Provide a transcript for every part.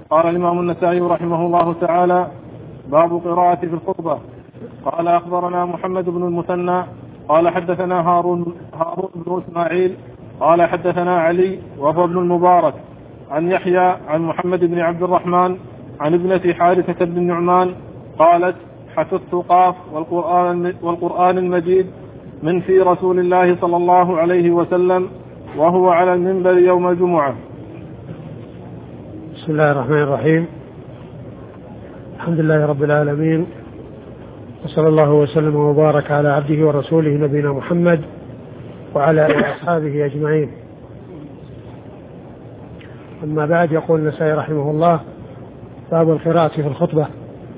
قال الإمام النسائي رحمه الله تعالى: باب قراءة في الخطبة. قال: أخبرنا محمد بن المثنى قال حدثنا هارون بن إسماعيل قال حدثنا علي وهو بن المبارك عن يحيى عن محمد بن عبد الرحمن عن ابنة حارثة بن النعمان قالت: حفظت قاف والقرآن المجيد من في رسول الله صلى الله عليه وسلم وهو على المنبر يوم الجمعة. بسم الله الرحمن الرحيم. الحمد لله رب العالمين، وصلى الله وسلم وبارك على عبده ورسوله نبينا محمد وعلى آله وأصحابه أجمعين. أما بعد، يقول النسائي رحمه الله: باب القراءة في الخطبة.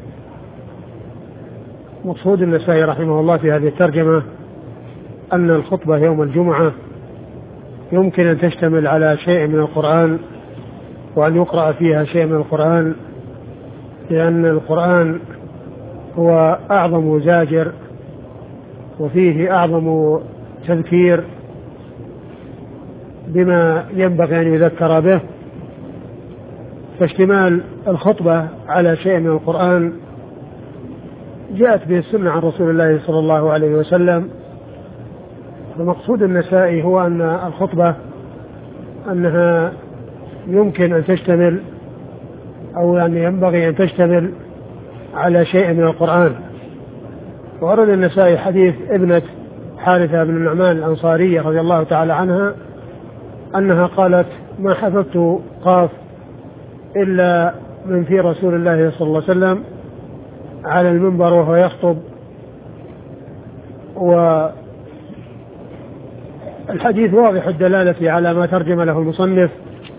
مقصود النسائي رحمه الله في هذه الترجمة أن الخطبة يوم الجمعة يمكن أن تشتمل على شيء من القرآن، وأن يقرأ فيها شيء من القرآن، لأن القرآن هو أعظم زاجر وفيه أعظم تذكير بما ينبغي أن يذكر به. فاشتمال الخطبة على شيء من القرآن جاءت به السنة عن رسول الله صلى الله عليه وسلم. ومقصود النسائي هو أن الخطبة أنها يمكن أن تشتمل أو يعني ينبغي أن تشتمل على شيء من القرآن. وأرد النسائي حديث ابنة حارثة بن النعمان الأنصارية رضي الله تعالى عنها أنها قالت: ما حفظت قاف إلا من في رسول الله صلى الله عليه وسلم على المنبر وهو يخطب. والحديث واضح الدلالة على ما ترجم له المصنف،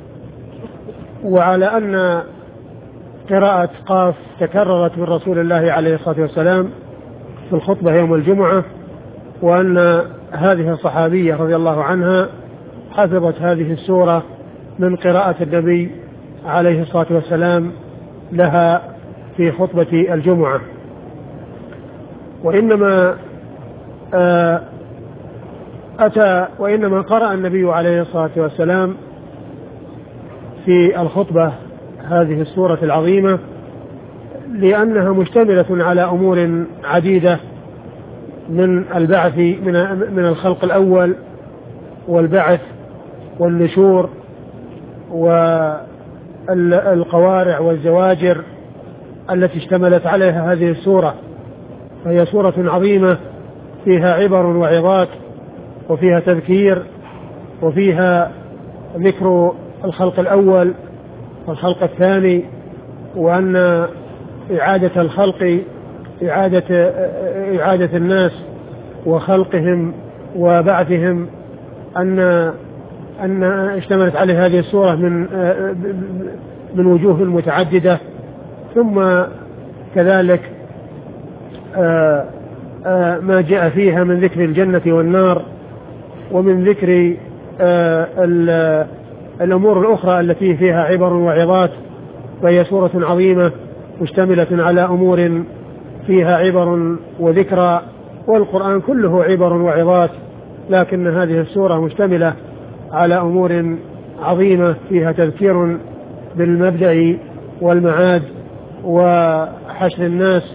وعلى أن قراءة قاف تكررت من رسول الله عليه الصلاة والسلام في الخطبة يوم الجمعة، وأن هذه الصحابية رضي الله عنها حفظت هذه السورة من قراءة النبي عليه الصلاة والسلام لها في خطبة الجمعة. وإنما قرأ النبي عليه الصلاة والسلام في الخطبة هذه السورة العظيمة لأنها مشتملة على أمور عديدة، من البعث من الخلق الأول والبعث والنشور والقوارع والزواجر التي اشتملت عليها هذه السورة. فهي سورة عظيمة فيها عبر وعظات، وفيها تذكير، وفيها ذكر الخلق الأول والخلق الثاني، وأن إعادة الخلق إعادة الناس وخلقهم وبعثهم أن اشتملت عليه هذه السورة من وجوه متعددة. ثم كذلك ما جاء فيها من ذكر الجنة والنار، ومن ذكر الأمور الأخرى التي فيها عبر وعظات. فهي سورة عظيمة مشتملة على أمور فيها عبر وذكرى، والقرآن كله عبر وعظات، لكن هذه السورة مشتملة على أمور عظيمة فيها تذكير بالمبدأ والمعاد وحشر الناس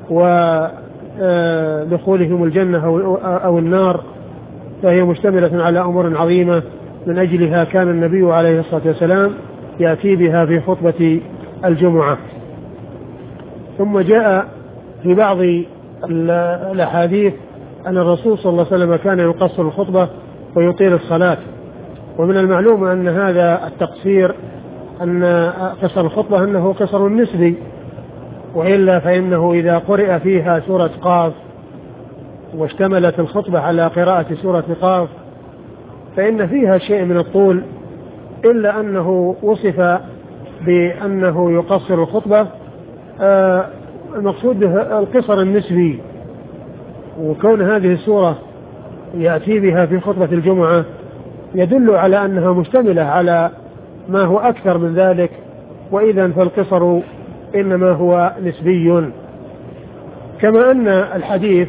ودخولهم الجنة أو النار. فهي مشتملة على أمور عظيمة، من أجلها كان النبي عليه الصلاة والسلام يأتي بها في خطبة الجمعة. ثم جاء في بعض الأحاديث أن الرسول صلى الله عليه وسلم كان يقصر الخطبة ويطيل الصلاة. ومن المعلوم أن هذا التقصير، أن قصر الخطبة أنه قصر نسبي، وإلا فإنه إذا قرئ فيها سورة قاف واشتملت الخطبة على قراءة سورة قاف فإن فيها شيء من الطول، إلا أنه وصف بأنه يقصر الخطبة. المقصود به القصر النسبي، وكون هذه السورة يأتي بها في خطبة الجمعة يدل على أنها مشتملة على ما هو أكثر من ذلك، وإذن فالقصر إنما هو نسبي. كما أن الحديث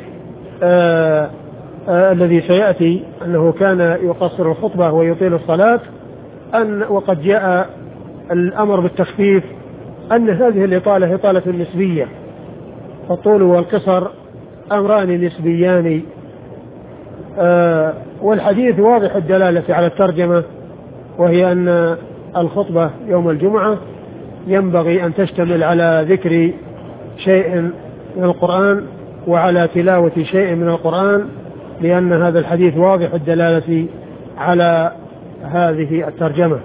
الذي سيأتي أنه كان يقصر الخطبة ويطيل الصلاة، وقد جاء الأمر بالتخفيف أن هذه الإطالة إطالة نسبية، فالطول والقصر أمران نسبيان. والحديث واضح الدلالة على الترجمة، وهي أن الخطبة يوم الجمعة ينبغي أن تشتمل على ذكر شيء من القرآن وعلى تلاوة شيء من القرآن، لأن هذا الحديث واضح الدلالة على هذه الترجمة.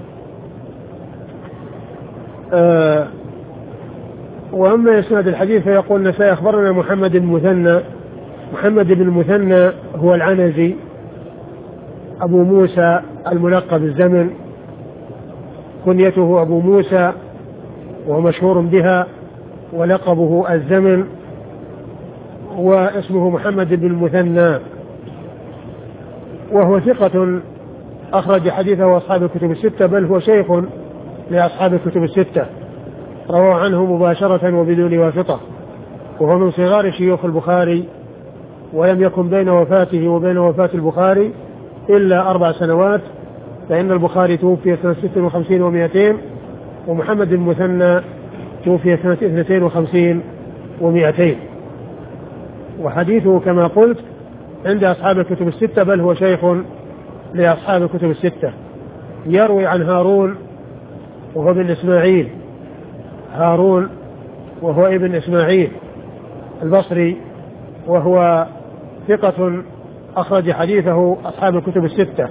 وأما إسناد الحديث فيقول النسائي أخبرنا محمد بن المثنى. محمد بن المثنى هو العنزي أبو موسى الملقب الزمن، كنيته أبو موسى ومشهور بها، ولقبه الزمن، واسمه محمد بن المثنى، وهو ثقة أخرج حديثه أصحاب الكتب الستة، بل هو شيخ لأصحاب الكتب الستة، روى عنه مباشرة وبدون واسطة، وهو من صغار شيوخ البخاري، ولم يكن بين وفاته وبين وفاة البخاري إلا 4 سنوات، فإن البخاري توفي سنة 56 و200، ومحمد بن المثنى توفي سنة 52 و200. وحديثه كما قلت عند أصحاب الكتب الستة، بل هو شيخ لأصحاب الكتب الستة. يروي عن هارون وهو ابن إسماعيل، هارون وهو ابن إسماعيل البصري، وهو ثقة أخرج حديثه أصحاب الكتب الستة.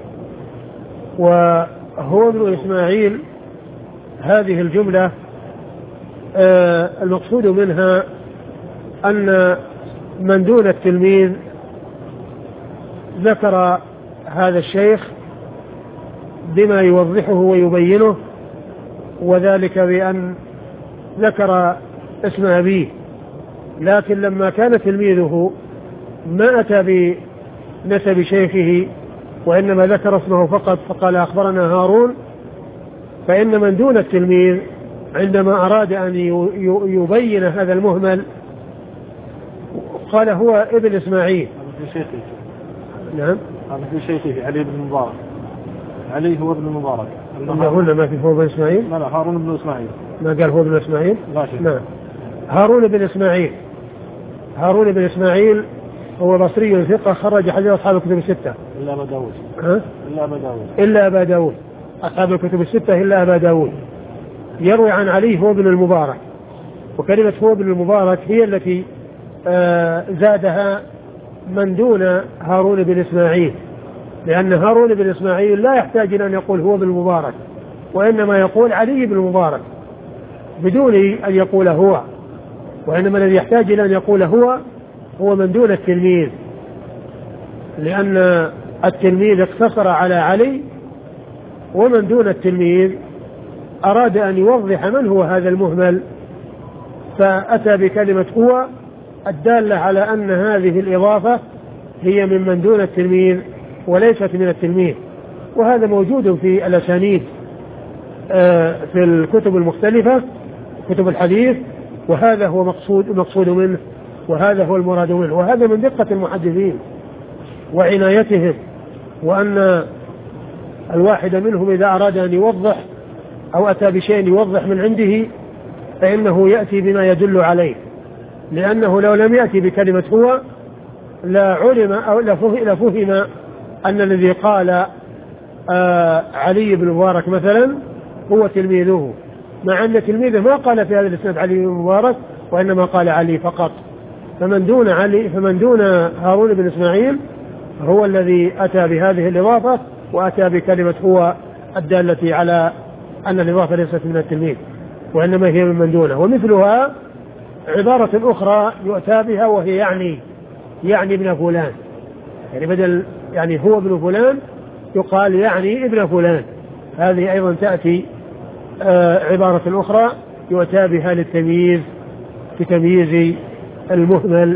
وهو ابن إسماعيل، هذه الجملة المقصود منها أن من دون التلميذ ذكر هذا الشيخ بما يوضحه ويبينه، وذلك بأن ذكر اسم أبيه، لكن لما كان تلميذه ما أتى بنسب شيخه وإنما ذكر اسمه فقط، فقال أخبرنا هارون، فإن من دون التلميذ عندما أراد أن يبين هذا المهمل قال هو ابن إسماعيل. نعم، هذا في شيخه علي بن المبارك. علي هو ابن المبارك. هنا ما في هو ابن إسماعيل؟ لا هارون بن إسماعيل. ما قال هو ابن إسماعيل؟ نعم. هارون بن إسماعيل. هارون بن إسماعيل هو بصري ثقة خرج حديث أصحاب الكتب الستة إلا أبا داود. إلا أبا داود، أصحاب الكتب الستة إلا أبا داود. يروي عن علي هو ابن المبارك، وكلمة هو ابن المبارك هي التي زادها من دون هارون بن إسماعيل، لأن هارون بن إسماعيل لا يحتاج إلى أن يقول هو ابن المبارك، وإنما يقول علي بن المبارك بدون أن يقول هو، وإنما الذي يحتاج إلى أن يقول هو من دون التلميذ، لأن التلميذ اقتصر على علي، ومن دون التلميذ أراد أن يوضح من هو هذا المهمل، فأتى بكلمة هو الدالة على أن هذه الإضافة هي من دون التلميذ وليست من التلميذ. وهذا موجود في الأسانيد في الكتب المختلفة، كتب الحديث، وهذا هو مقصود منه، وهذا هو المراد منه. وهذا من دقة المحدثين وعنايتهم، وأن الواحد منهم إذا أراد أن يوضح أو أتى بشيء يوضح من عنده فإنه يأتي بما يدل عليه، لأنه لو لم يأتي بكلمة هو لا علم أو لفهم أن الذي قال علي بن مبارك مثلا هو تلميذه، مع أن تلميذه ما قال في هذا الإسناد علي بن مبارك، وإنما قال علي فقط. فمن دون هارون بن إسماعيل هو الذي أتى بهذه الإضافة، وأتى بكلمة هو الدالة على أن الإضافة ليست من التلميذ وإنما هي من دونه. ومثلها عبارة أخرى يؤتى بها وهي يعني ابن فلان، يعني بدل يعني هو ابن فلان يقال يعني ابن فلان. هذه أيضا تأتي عبارة أخرى يؤتى بها للتمييز في تمييز المهمل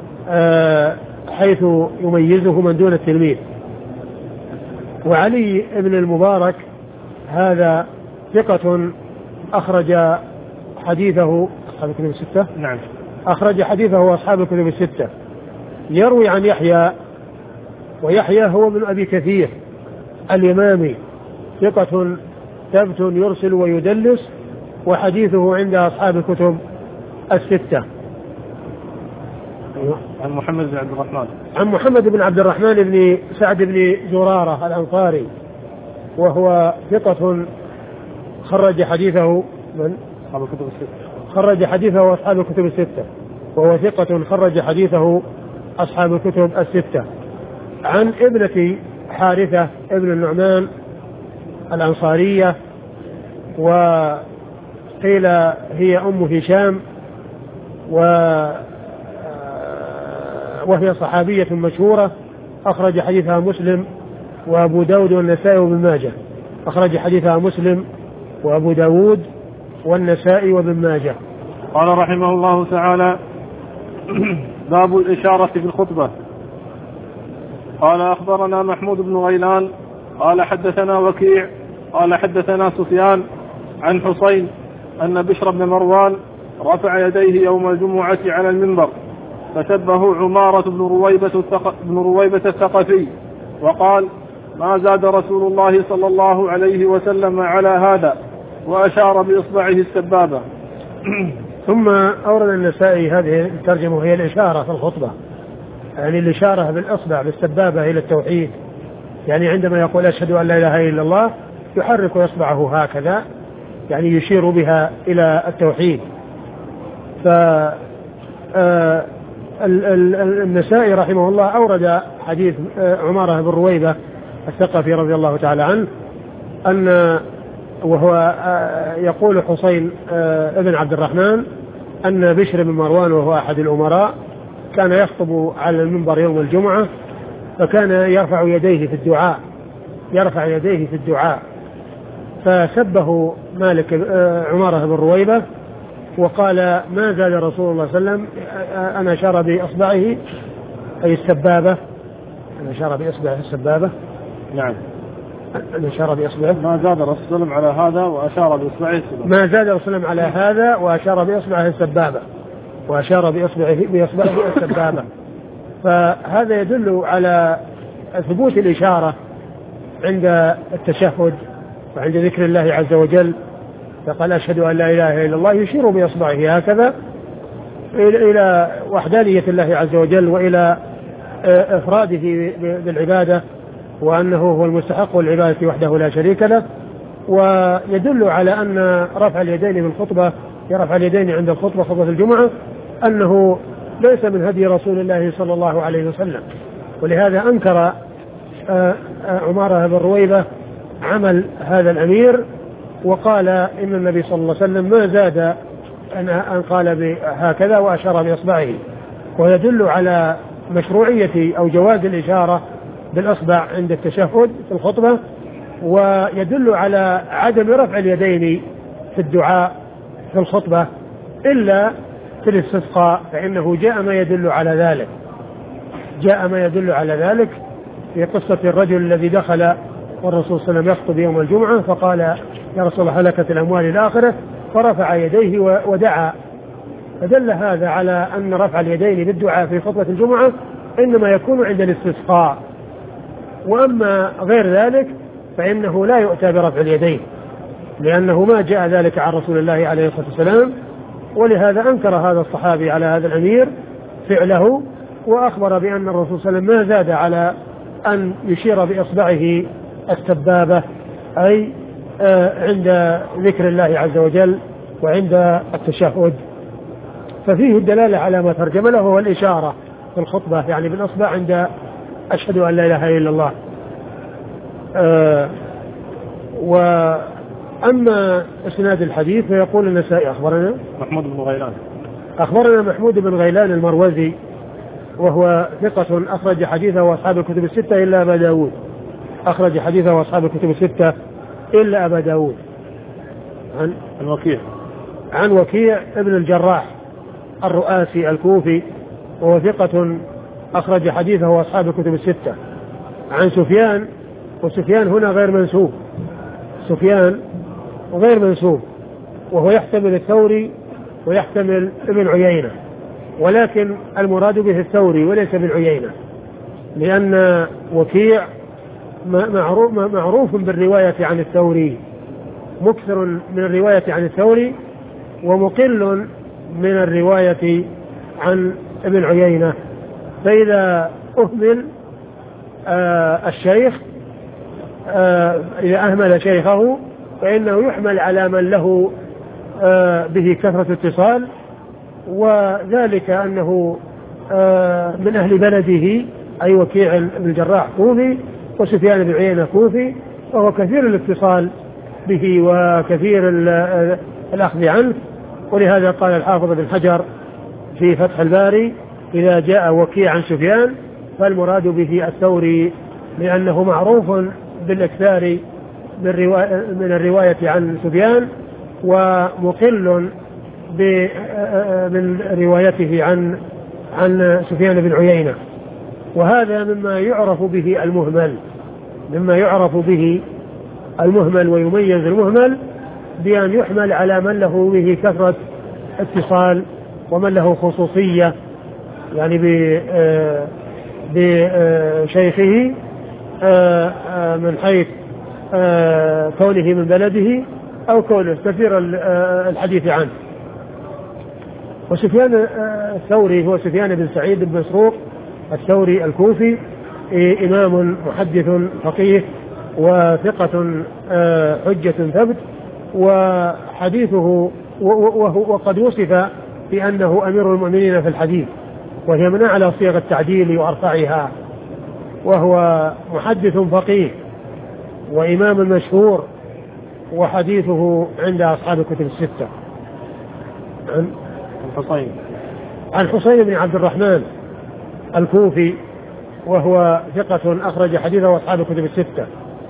حيث يميزه من دون التلميذ. وعلي ابن المبارك هذا ثقة أخرج حديثه أصحاب الكتب الستة. نعم، أخرج حديثه أصحاب الكتب الستة. يروي عن يحيى، ويحيى هو من أبي كثير اليمامي، ثقة ثبت يرسل ويدلس، وحديثه عند أصحاب الكتب الستة. عن محمد بن عبد الرحمن. عن محمد بن عبد الرحمن بن سعد بن زرارة الأنصاري، وهو ثقة خرج حديثه من أصحاب الكتب الستة. خرج حديثه أصحاب الكتب الستة، وهو ثقة خرج حديثه أصحاب الكتب الستة. عن ابنة حارثة ابن النعمان الأنصارية، وقيل هي أم هشام، وهي صحابية مشهورة، أخرج حديثها مسلم وأبو داود والنسائي وابن ماجه. أخرج حديثها مسلم وأبو داود والنسائي وابن ماجه. قال رحمه الله تعالى: باب الإشارة في الخطبة. قال أخبرنا محمود بن غيلان قال حدثنا وكيع قال حدثنا سفيان عن حسين أن بشر بن مروان رفع يديه يوم الجمعة على المنبر فسبه عمارة بن رويبة الثقفي وقال: ما زاد رسول الله صلى الله عليه وسلم على هذا، وأشار بإصبعه السبابة. ثم أورد النسائي هذه الترجمة وهي الإشارة في الخطبة، يعني الإشارة بالإصبع بالسبابة إلى التوحيد، يعني عندما يقول أشهد أن لا إله إلا الله يحرك إصبعه هكذا، يعني يشير بها إلى التوحيد. النسائي رحمه الله أورد حديث عمارة بن رويبة الثقفي رضي الله تعالى عنه، أن وهو يقول حسين ابن عبد الرحمن أن بشر بن مروان وهو أحد الأمراء كان يخطب على المنبر يوم الجمعة، فكان يرفع يديه في الدعاء فسبه مالك عمارة بن رويبة وقال: ما زاد رسول الله صلى الله عليه وسلم، أنا أشار بإصبعه أي السبابة، أنا أشار بإصبعه السبابة. نعم، أنا أشار بإصبعه. ما زاد رسول الله على هذا وأشار بإصبعه السبابة. ما زاد رسول الله على هذا وأشار بإصبعه السبابة، وأشار بإصبعه السبابة. فهذا يدل على ثبوت الإشارة عند التشهد وعند ذكر الله عز وجل. فقال: أشهد أن لا إله إلا الله، يشير بإصبعه هكذا إلى وحدانية الله عز وجل وإلى إفراده بالعبادة، وأنه هو المستحق العبادة وحده لا شريك له. ويدل على أن رفع اليدين من الخطبة، رفع اليدين عند الخطبة خطبة الجمعة، أنه ليس من هدي رسول الله صلى الله عليه وسلم. ولهذا أنكر عمارة بن رويبة عمل هذا الأمير، وقال إن النبي صلى الله عليه وسلم ما زاد أن قال هكذا وأشار بإصبعه. ويدل على مشروعية أو جواز الإشارة بالأصبع عند التشهد في الخطبة، ويدل على عدم رفع اليدين في الدعاء في الخطبة إلا في الاستسقاء، فإنه جاء ما يدل على ذلك في قصة الرجل الذي دخل والرسول صلى الله عليه وسلم يخطب يوم الجمعة فقال: يا رسول الله هلكت الأموال إلى آخره، فرفع يديه ودعا. فدل هذا على أن رفع اليدين بالدعاء في خطبة الجمعة إنما يكون عند الاستسقاء، وأما غير ذلك فإنه لا يؤتى برفع اليدين، لأنه ما جاء ذلك عن رسول الله عليه الصلاة والسلام. ولهذا أنكر هذا الصحابي على هذا الأمير فعله، وأخبر بأن الرسول صلى الله عليه وسلم ما زاد على أن يشير بإصبعه السبابة، أي عند ذكر الله عز وجل وعند التشهد. ففيه الدلالة على ما ترجم له هو الإشارة في الخطبة، يعني بالإصبع عند أشهد أن لا إله إلا الله. وأما إسناد الحديث فيقول النسائي: أخبرنا محمود بن غيلان المروزي، وهو ثقة أخرج حديثه وأصحاب الكتب الستة إلا أبا داود. أخرج حديثه وأصحاب الكتب الستة إلا أبا داود. عن وكيع ابن الجراح الرؤاسي الكوفي، وهو ثقة أخرج حديثه وأصحاب الكتب الستة. عن سفيان، وسفيان هنا غير منسوب، سفيان غير منسوب، وهو يحتمل الثوري ويحتمل ابن عيينة، ولكن المراد به الثوري وليس ابن عيينة، لأن وكيع معروف بالرواية عن الثوري، مكثر من الرواية عن الثوري ومقل من الرواية عن ابن عيينة. فإذا أهمل الشيخ إذا أهمل شيخه فإنه يحمل على من له به كثرة اتصال، وذلك أنه من أهل بلده، أي وكيع بن الجراح كوفي وسفيان بن عيينة كوفي، وهو كثير الاتصال به وكثير الأخذ عنه. ولهذا قال الحافظ بن حجر في فتح الباري إذا جاء وكيع عن سفيان فالمراد به الثوري، لأنه معروف بالإكثار من الرواية عن سفيان ومقل من روايته عن سفيان بن عيينة. وهذا مما يعرف به المهمل ويميز المهمل بأن يحمل على من له به كثرة اتصال ومن له خصوصية يعني بشيخه من حيث كونه من بلده أو كونه كثير الحديث عنه. وسفيان الثوري هو سفيان بن سعيد بن مسروق الثوري الكوفي، إمام محدث فقيه وثقة حجة ثبت، وحديثه وقد وصف بأنه أمير المؤمنين في الحديث، وهي من أعلى صيغ التعديل وأرفعها، وهو محدث فقيه وإمام مشهور، وحديثه عند أصحاب الكتب الستة. عن حسين بن عبد الرحمن الكوفي وهو ثقة أخرج حديثه أصحاب الكتب الستة.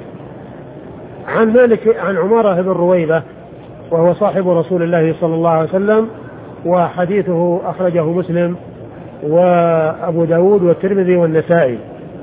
عن مالك عن عمارة بن رويبة وهو صاحب رسول الله صلى الله عليه وسلم، وحديثه أخرجه مسلم وأبو داود والترمذي والنسائي.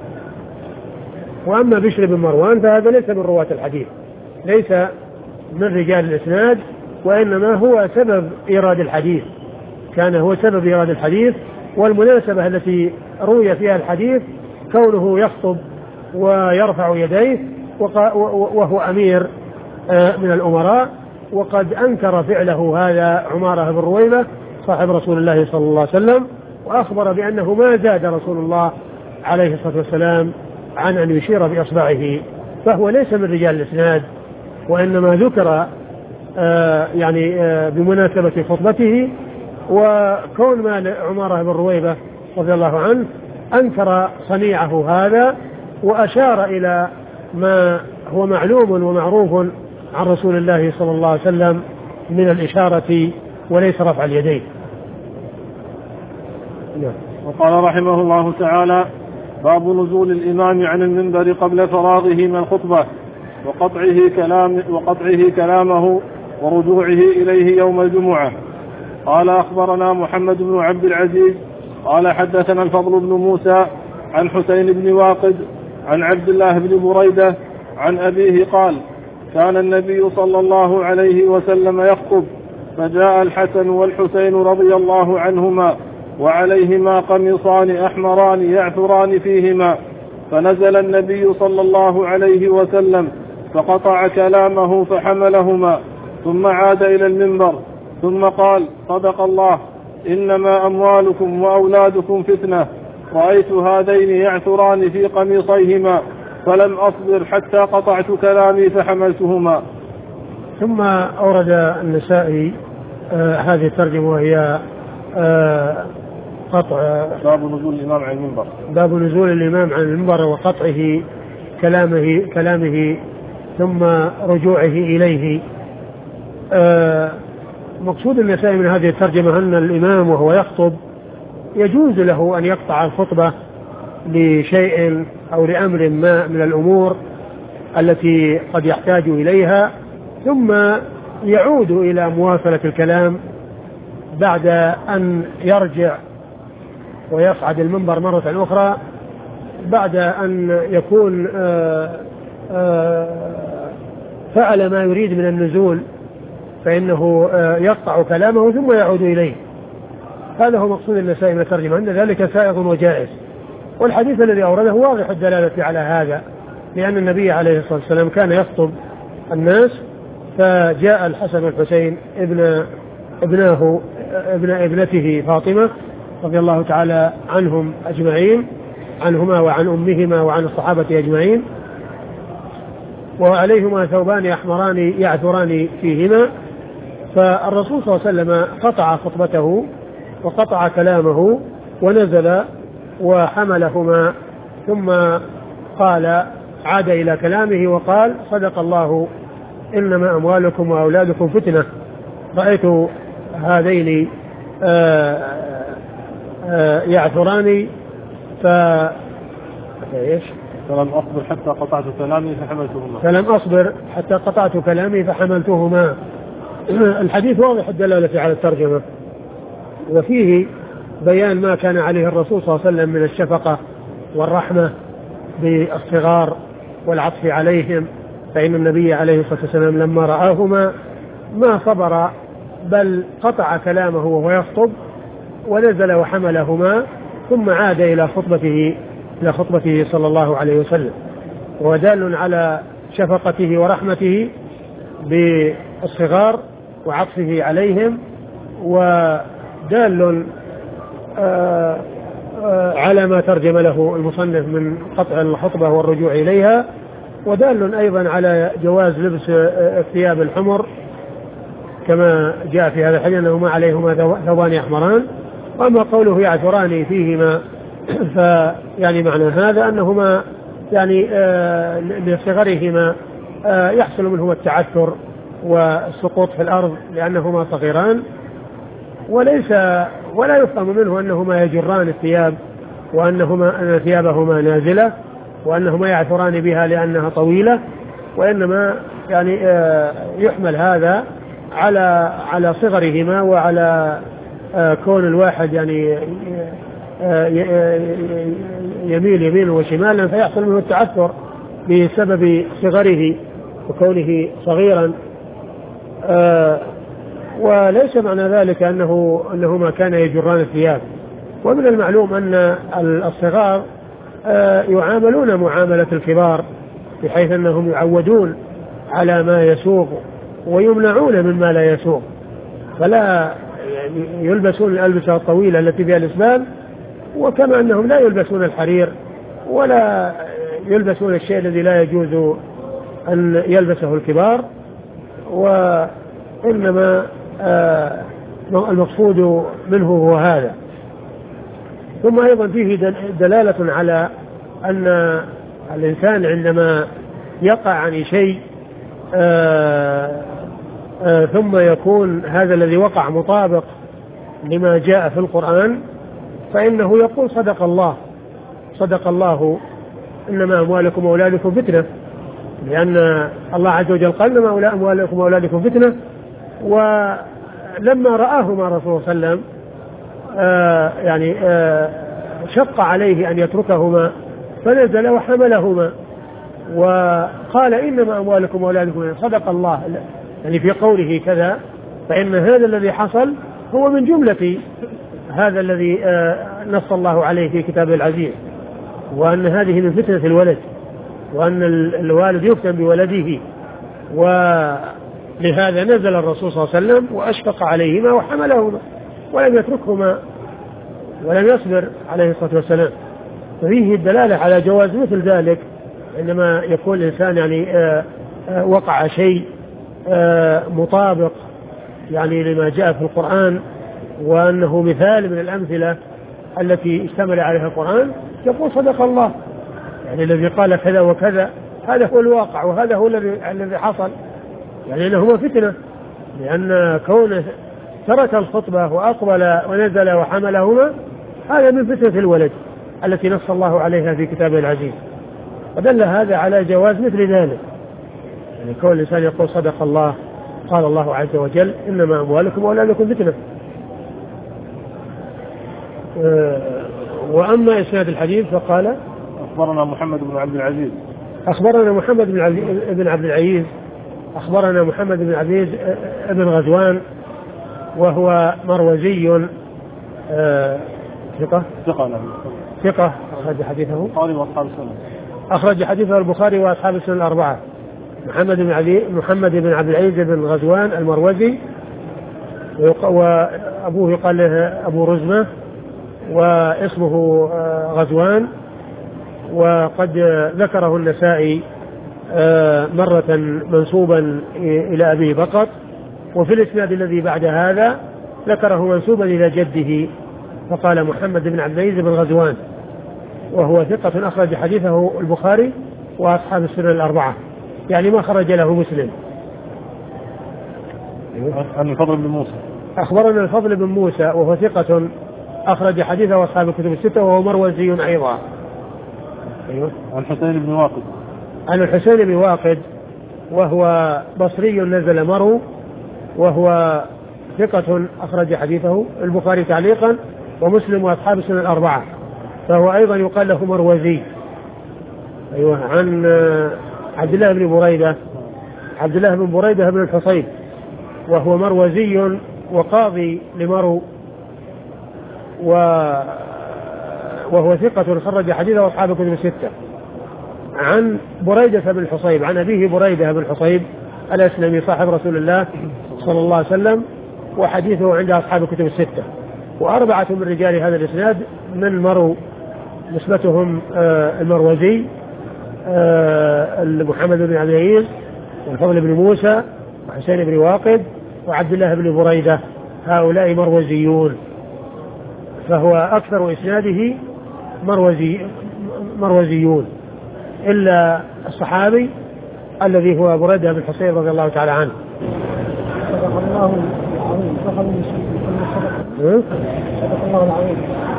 وأما بشر بن مروان فهذا ليس من رواة الحديث، ليس من رجال الإسناد، وإنما هو سبب إيراد الحديث، كان هو سبب إيراد الحديث. والمناسبة التي روي فيها الحديث كونه يخطب ويرفع يديه وهو أمير من الأمراء، وقد أنكر فعله هذا عمارة بن رويبة صاحب رسول الله صلى الله عليه وسلم، وأخبر بأنه ما زاد رسول الله عليه الصلاة والسلام عن أن يشير بإصبعه، فهو ليس من رجال الإسناد، وإنما ذكر بمناسبة خطبته. وكون ما عمارة بن رويبة رضي الله عنه أنكر صنيعه هذا وأشار إلى ما هو معلوم ومعروف عن رسول الله صلى الله عليه وسلم من الإشارة وليس رفع اليدين. وقال رحمه الله تعالى: باب نزول الإمام عن المنبر قبل فراغه من الخطبة وقطعه كلامه ورجوعه إليه يوم الجمعة. قال: أخبرنا محمد بن عبد العزيز قال حدثنا الفضل بن موسى عن حسين بن واقد عن عبد الله بن بريدة عن أبيه قال: كان النبي صلى الله عليه وسلم يخطب، فجاء الحسن والحسين رضي الله عنهما وعليهما قميصان أحمران يعثران فيهما، فنزل النبي صلى الله عليه وسلم فقطع كلامه فحملهما، ثم عاد إلى المنبر ثم قال: صدق الله، إنما أموالكم وأولادكم فتنة، رأيت هذين يعثران في قميصيهما فلم أصبر حتى قطعت كلامي فحملتهما. ثم أورد النسائي هذه الترجمة وهي قطع باب نزول الإمام عن المنبر، باب نزول الإمام عن المنبر وقطعه كلامه ثم رجوعه إليه. مقصود النسائي من هذه الترجمة أن الإمام وهو يخطب يجوز له أن يقطع الخطبة لشيء أو لأمر ما من الأمور التي قد يحتاج إليها، ثم يعود إلى مواصلة الكلام بعد أن يرجع ويصعد المنبر مرة أخرى، بعد أن يكون فعل ما يريد من النزول، فإنه يقطع كلامه ثم يعود إليه. هذا هو مقصود النسائي من الترجمة، أن ذلك سائغ وجائز. والحديث الذي أورده واضح الدلالة على هذا، لأن النبي عليه الصلاة والسلام كان يخطب الناس فجاء الحسن والحسين ابن ابنته فاطمة رضي الله تعالى عنهم أجمعين، عنهما وعن أمهما وعن الصحابة أجمعين، وعليهما ثوبان أحمران يعثران فيهما. فالرسول صلى الله عليه وسلم قطع خطبته وقطع كلامه ونزل وحملهما، ثم قال عاد إلى كلامه وقال صدق الله إنما أموالكم وأولادكم فتنة. رأيت هذين يعثران فلم أصبر حتى قطعت كلامي فحملتهما. فلم أصبر حتى قطعت كلامي فحملتهما. الحديث واضح الدلالة على الترجمة، وفيه بيان ما كان عليه الرسول صلى الله عليه وسلم من الشفقة والرحمة بالصغار والعطف عليهم، فإن النبي عليه الصلاة والسلام لما رآهما ما صبر بل قطع كلامه وهو يخطب ونزل وحملهما، ثم عاد إلى خطبته صلى الله عليه وسلم. ودال على شفقته ورحمته بالصغار وعطفه عليهم، ودال على ما ترجم له المصنف من قطع الخطبة والرجوع إليها، ودال أيضا على جواز لبس الثياب الحمر كما جاء في هذا الحديث أنهما عليهما ثوبان أحمران. وأما قوله يعثران فيهما فيعني معنى هذا أنهما يعني لصغرهما يحصل منهما التعثر والسقوط في الأرض لأنهما صغيران، ولا يفهم منه أنهما يجران الثياب أن ثيابهما نازلة وأنهما يعثران بها لأنها طويلة، وإنما يعني يحمل هذا على صغرهما وعلى كون الواحد يعني يميل يمين وشمالا فيحصل منه التعثر بسبب صغره وكونه صغيرا. وليس معنى ذلك أنهما كانا يجران الثياب. ومن المعلوم أن الصغار يعاملون معاملة الكبار بحيث أنهم يعودون على ما يسوق ويمنعون مما لا يسوق، فلا يلبسون الألبسة الطويلة التي فيها الإسبال، وكما أنهم لا يلبسون الحرير ولا يلبسون الشيء الذي لا يجوز أن يلبسه الكبار، وإنما المقصود منه هو هذا. ثم أيضا فيه دلالة على أن الإنسان عندما يقع عن شيء ثم يكون هذا الذي وقع مطابق لما جاء في القرآن فإنه يقول صدق الله إنما أموالكم وأولادكم فتنة، لأن الله عز وجل قال إنما أموالكم وأولادكم فتنة. ولما رآهما رسول الله صلى الله عليه وسلم شق عليه أن يتركهما فنزل وحملهما وقال إنما أموالكم وأولادكم، صدق الله يعني في قوله كذا، فإن هذا الذي حصل هو من جملة هذا الذي نص الله عليه في كتابه العزيز، وأن هذه من فتنة الولد، وأن الوالد يفتن بولده، ولهذا نزل الرسول صلى الله عليه وسلم وأشفق عليهما وحملهما ولم يتركهما ولم يصبر عليه الصلاة والسلام. ففيه الدلالة على جواز مثل ذلك عندما يكون الإنسان يعني وقع شيء مطابق يعني لما جاء في القرآن، وأنه مثال من الأمثلة التي اشتمل عليها القرآن، يقول صدق الله، يعني الذي قال كذا وكذا هذا هو الواقع وهذا هو الذي حصل، يعني أنهما فتنة، لأن كونه ترك الخطبة وأقبل ونزل وحملهما هذا من فتنة الولد التي نص الله عليها في كتابه العزيز. ودل هذا على جواز مثل ذلك، يعني كون الإنسان يقول صدق الله، قال الله عز وجل إنما أموالكم وأولادكم فتنة. وأما إسناد الحديث فقال أخبرنا محمد بن عبد العزيز أخبرنا محمد بن عبد العزيز أخبرنا محمد بن عزيز بن غزوان وهو مروزي ثقة أخرج حديثه البخاري وأصحاب السنن أخرج حديثه البخاري وأصحاب السنن الأربعة. محمد بن عبد العزيز بن غزوان المروزي، وأبوه يقال له أبو رزمة، واسمه غزوان. وقد ذكره النسائي مرة منسوبا إلى أبي بكر، وفي الإسناد الذي بعد هذا ذكره منسوبا إلى جده فقال محمد بن عبد العزيز بن غزوان، وهو ثقة أخرج حديثه البخاري وأصحاب السنن الأربعة، يعني ما خرج له مسلم. عن الفضل بن موسى أخبرنا الفضل بن موسى وهو ثقة أخرج حديثه أصحاب الكتب الستة، وهو مروزي أيضا. أيوة. عن حسين بن واقد، عن الحسين بن واقد وهو بصري نزل مرو، وهو ثقة أخرج حديثه البخاري تعليقا ومسلم وأصحاب السنن الأربعة، فهو أيضا يقال له مروزي. أيوة. عن عبد الله بن بريدة بن الحصيب، وهو مروزي وقاضي لمرو، وهو ثقة خرج حديثه أصحاب الكتب الستة. عن بريدة بن الحصيب عن أبيه بريدة بن الحصيب الأسلمي صاحب رسول الله صلى الله عليه وسلم، وحديثه عند أصحاب الكتب الستة. وأربعة من رجال هذا الإسناد من مرو نسبتهم المروزي، محمد بن عبد العزيز والفضل بن موسى وحسين بن واقد وعبد الله بن بريدة، هؤلاء مروزيون، فهو أكثر إسناده مروزيون إلا الصحابي الذي هو بريدة بن الحصيب رضي الله تعالى عنه. صدق الله العظيم. صدق الله العظيم.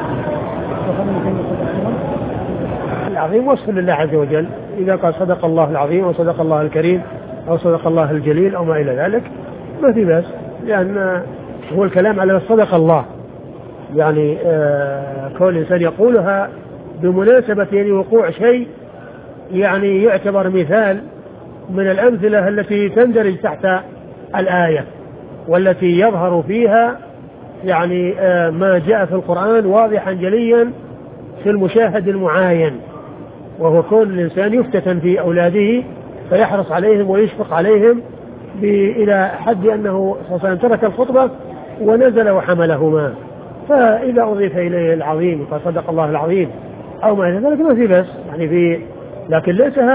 العظيم وصف لله عز وجل، إذا قال صدق الله العظيم أو صدق الله الكريم أو صدق الله الجليل أو ما إلى ذلك ما في بأس، لأن هو الكلام على صدق الله، يعني كل الإنسان يقولها بمناسبة يعني وقوع شيء يعني يعتبر مثال من الأمثلة التي تندرج تحت الآية، والتي يظهر فيها يعني ما جاء في القرآن واضحا جليا في المشاهد المعاين، وهو كون الإنسان يفتتن في أولاده فيحرص عليهم ويشفق عليهم إلى حد أنه صلى الله عليه وسلم ترك الخطبة ونزل وحملهما، فإذا أضيف إليه العظيم فصدق الله العظيم أو ما إلى ذلك ما في بس يعني لكن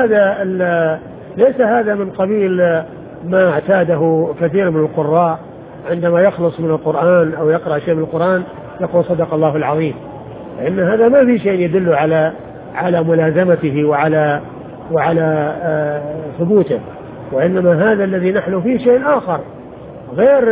ليس هذا من قبيل ما اعتاده كثير من القراء عندما يخلص من القرآن أو يقرأ شيء من القرآن يقول صدق الله العظيم، لأن هذا ما في شيء يدل على ملازمته وعلى ثبوته، وإنما هذا الذي نحن فيه شيء آخر غير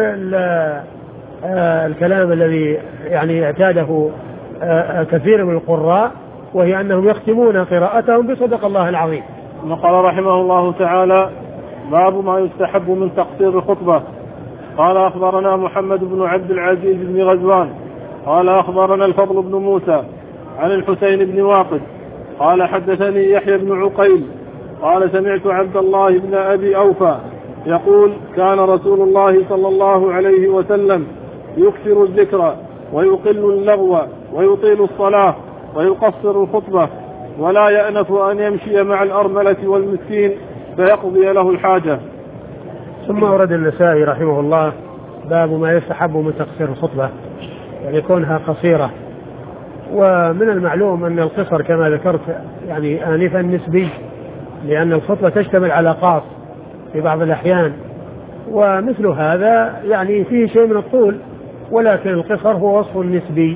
الكلام الذي يعني اعتاده كثير من القراء، وهي أنهم يختمون قراءتهم بصدق الله العظيم. قال رحمه الله تعالى: باب ما يستحب من تقصير الخطبة. قال أخبرنا محمد بن عبد العزيز بن غزوان قال أخبرنا الفضل بن موسى عن الحسين بن واقد قال حدثني يحيى بن عقيل قال سمعت عبد الله بن أبي أوفى يقول: كان رسول الله صلى الله عليه وسلم يكثر الذكر ويقل اللغو ويطيل الصلاة ويقصر الخطبة ولا يأنف أن يمشي مع الأرملة والمسكين فيقضي له الحاجة. ثم ورد النسائي رحمه الله باب ما يستحب من تقصير الخطبة، يعني كونها قصيرة. ومن المعلوم أن القصر كما ذكرت يعني آنفا نسبي، لأن الخطبة تشتمل على قاص في بعض الأحيان، ومثل هذا يعني فيه شيء من الطول، ولكن القصر هو وصف نسبي.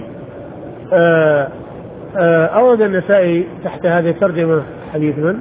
أورد النسائي تحت هذه الترجمة حديث من؟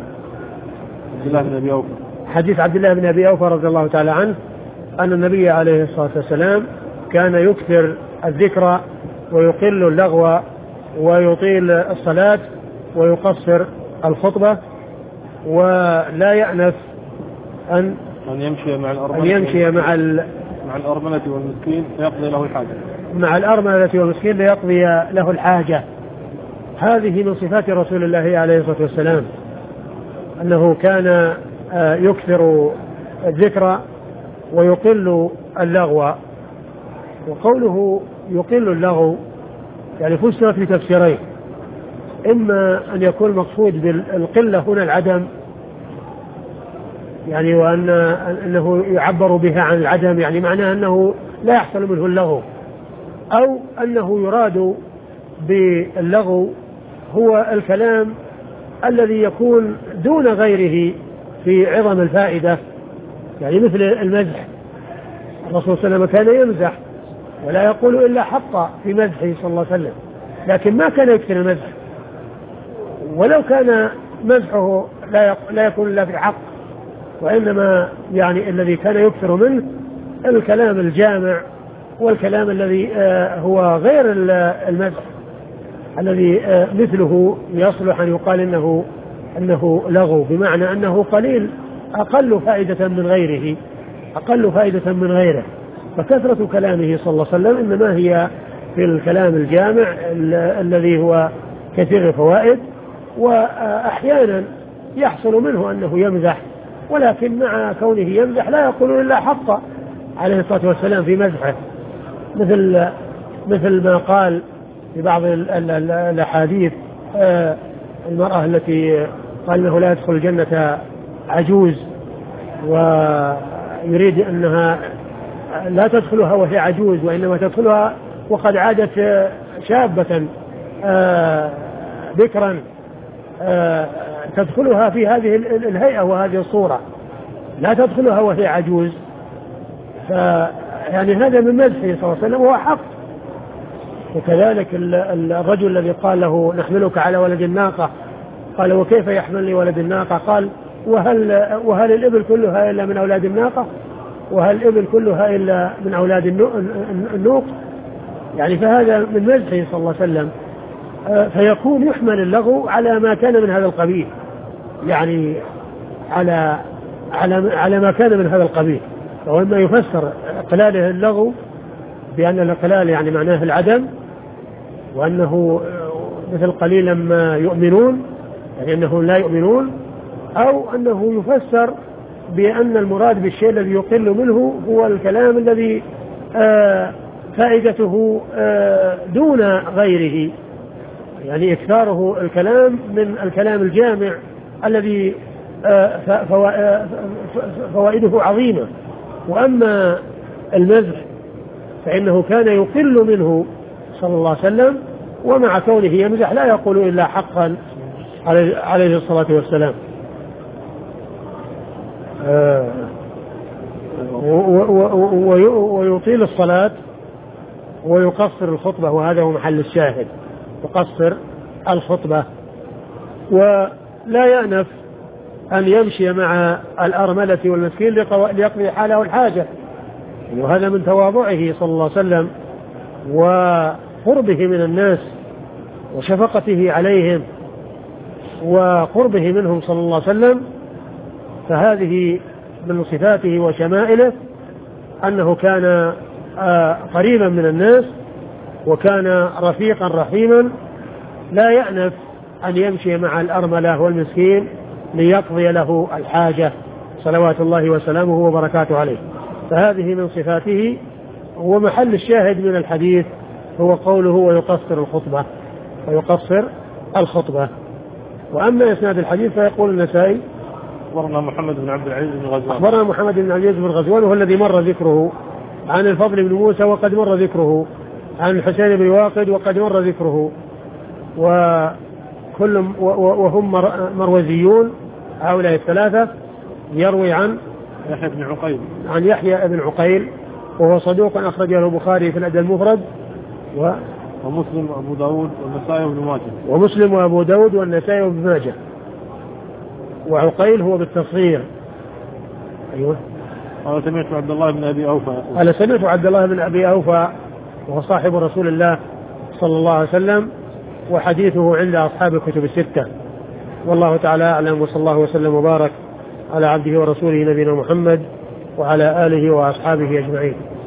حديث عبد الله بن أبي أوفى رضي الله تعالى عنه أن النبي عليه الصلاة والسلام كان يكثر الذكر ويقل اللغو ويطيل الصلاة ويقصر الخطبة، ولا يأنف أن يمشي مع الأرملة والمسكين فيقضي له الحاجة. مع الأرملة والمسكين ليقضي له الحاجة. هذه من صفات رسول الله عليه الصلاة والسلام، أنه كان يكثر الذكر ويقل اللغو. وقوله يقل اللغو يعني فسر في تفسيرين: إما أن يكون مقصود بالقلة هنا العدم، يعني أنه يعبر بها عن العدم، يعني معناه أنه لا يحصل منه اللغو، أو أنه يراد باللغو هو الكلام الذي يكون دون غيره في عظم الفائدة، يعني مثل المزح. الرسول صلى الله عليه وسلم كان يمزح ولا يقول إلا حقا في مزحه صلى الله عليه وسلم، لكن ما كان يكثر المزح، ولو كان مزحه لا يكون إلا في حق، وإنما يعني الذي كان يكثر منه الكلام الجامع والكلام الذي هو غير المزح، الذي مثله يصلح أن يقال إنه لغو، بمعنى أنه قليل أقل فائدة من غيره. فكثرة كلامه صلى الله عليه وسلم إنما هي في الكلام الجامع الذي هو كثير الفوائد، وأحيانا يحصل منه أنه يمزح، ولكن مع كونه يمزح لا يقول إلا حقا عليه الصلاة والسلام في مزحه، مثل ما قال في بعض الأحاديث المرأة التي قال إنه لا يدخل الجنة عجوز، ويريد أنها لا تدخلها وهي عجوز، وإنما تدخلها وقد عادت شابة بكرا، تدخلها في هذه الهيئة وهذه الصورة، لا تدخلها وهي عجوز. يعني هذا من مزحه صلى الله عليه وسلم وهو حق. وكذلك الرجل الذي قال له نحملك على ولد الناقة، قال وكيف يحملني ولد الناقة؟ قال وهل الإبل كلها إلا من أولاد الناقة؟ وهل الإبل كلها إلا من أولاد النوق؟ يعني فهذا من مزحه صلى الله عليه وسلم. فيكون يحمل اللغو على ما كان من هذا القبيل، يعني على ما كان من هذا القبيل. وإما يفسر إقلاله اللغو بأن الإقلال يعني معناه العدم، وأنه مثل قليلا ما يؤمنون، يعني أنهم لا يؤمنون، أو أنه يفسر بأن المراد بالشيء الذي يقل منه هو الكلام الذي فائدته دون غيره، يعني إكثاره الكلام من الكلام الجامع الذي فوائده عظيمة. وأما المزح فإنه كان يقل منه صلى الله عليه وسلم، ومع كونه يمزح لا يقول إلا حقا عليه الصلاة والسلام. ويطيل الصلاة ويقصر الخطبة، وهذا هو محل الشاهد، يقصر الخطبة، ولا يأنف أن يمشي مع الأرملة والمسكين ليقضي حاله الحاجة، وهذا من تواضعه صلى الله عليه وسلم وقربه من الناس وشفقته عليهم وقربه منهم صلى الله عليه وسلم. فهذه من صفاته وشمائله أنه كان قريبا من الناس، وكان رفيقا رحيما، لا يأنف أن يمشي مع الأرملة والمسكين ليقضي له الحاجة صلوات الله وسلامه وبركاته عليه. فهذه من صفاته. ومحل الشاهد من الحديث هو قوله ويقصر الخطبة. وأما إسناد الحديث فيقول النسائي أخبرنا محمد بن عبد العزيز بن غزوان وهو الذي مر ذكره، عن الفضل بن موسى وقد مر ذكره، عن الحسين بن واقد وقد مر ذكره، وهم مروزيون هؤلاء الثلاثة. يروي عن يحيى بن عقيل وهو صدوق أخرجه البخاري في الأدب المفرد ومسلم وأبو داود والنسائي وابن ماجه. وعقيل هو بالتصغير. أيوة. قال سمعت عبد الله بن أبي أوفى وهو صاحب رسول الله صلى الله عليه وسلم، وحديثه عند أصحاب الكتب الستة. والله تعالى أعلم، وصلى الله وسلم وبارك على عبده ورسوله نبينا محمد وعلى آله وأصحابه أجمعين.